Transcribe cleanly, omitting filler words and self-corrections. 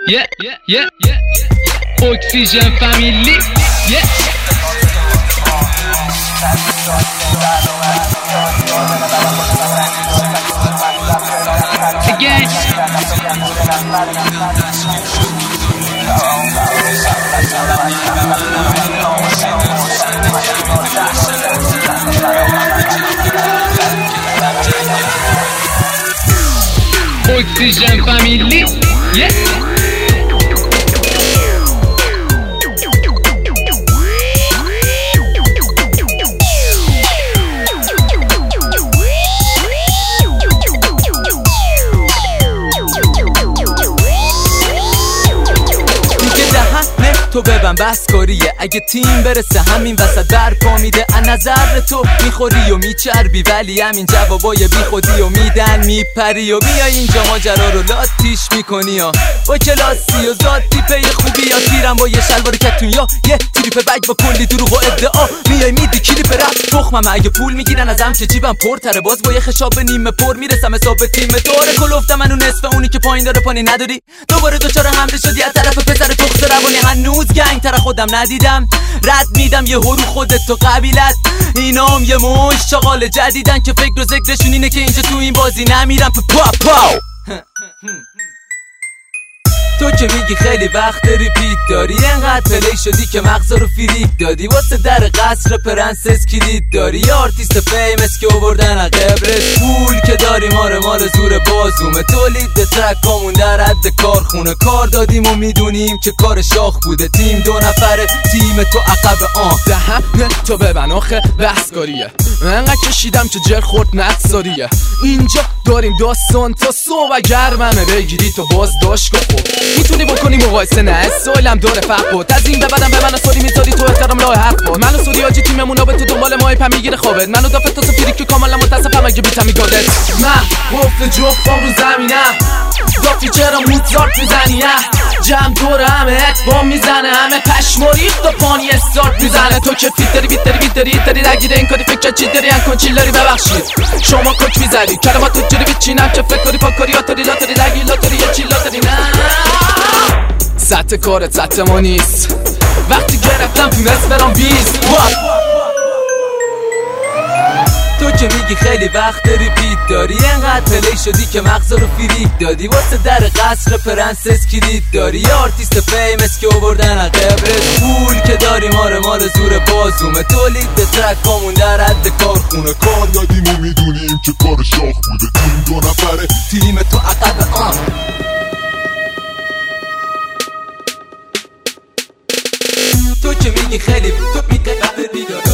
Oxygen family. Again. Oxygen family. تو ببن بس کاریه اگه تیم برسه همین وسط برپا میده از نظر تو میخوری و میچربی ولی همین جوابای بی خودی و میدن میپری و میای اینجا ماجرا رو لاتیش میکنی ها با کلاسی و ذاتی پی خوبی یا تیرم با یه شلوار کتون یا یه تریپ بگ با کلی دروغ و ادعا میای میدی کلیپ رپ تخمم اگه پول میگیرن ازم که جیبم پرتره باز با یه خشاب نیمه پر میرسم حساب تیم داره کلفتم منو نصف اونی که پایین داره پانی نداری دوباره دوچار حمله شدی از طرف پسر تخس روانی هنوز گنگ تر خودم ندیدم رد میدم یه هرو خودت تو قبیلت اینام یه مش چاقال جدیدن که فکر و ذکرشون اینه که اینجا تو این بازی نمیرم پاو تو که میگی خیلی وقت ریپیت داری انقدر پلی شدی که مغزا رو فریک دادی واسه در قصر پرنسس کلید داری یا آرتیست فیمس که آوردن از قبرت پول که داری مال زور بازومه تولید ترکامون در حد کارخونه کار دادیم و میدونیم که کار شاخ بوده تیم 2 نفره تیم تو عقب دهن تو ببن آخه بحث کاریه انقدر کشیدم که جر خورد نقصاریه اینجا داریم داستان تا صبح اگر منه بگیری تو باز داشت خود میتونی بکنی مقایسه نه سوالم داره فرق بود از این به بعدم به من سوری میذاری تو احترام لای حق بود منو سوری آجی تیممون به تو دنبال ماه پا میگیره خوابت منو دافت تا سفیری که کاملا متاسفم اگه بیتم میگادت من گفت جفتم رو زمینم دافتی چرا موتزارت میزنی جمع دور همه اکبام میزنه همه پشماریخت و پانی استارت میزنه تو که فیت داری نگیره این کاری فکر چی داری انکن چیلاری ببخشید شما کچ میزدی کلمات تو جوری بچینم که فکر کاری پاکاری لاتاری نگی لاتاری یه چی لاتاری نه سطح کارت سطح ما نیست وقتی گرفتم تونست برام بیست تو که میگی خیلی وقت ریپیت داری انقدر پلی شدی که مغزا رو فریک دادی واسه در قصر پرنسس کلید داری یا آرتیست فیمس که آوردن از قبرت پول که داری مال زور بازومه تولید ترکامون در حد کارخونه کار دادیم و میدونیم که کار شاخ بوده تیم 2 نفره تیم تو عقب تو که میگی خیلی تو میگی قبل بیدار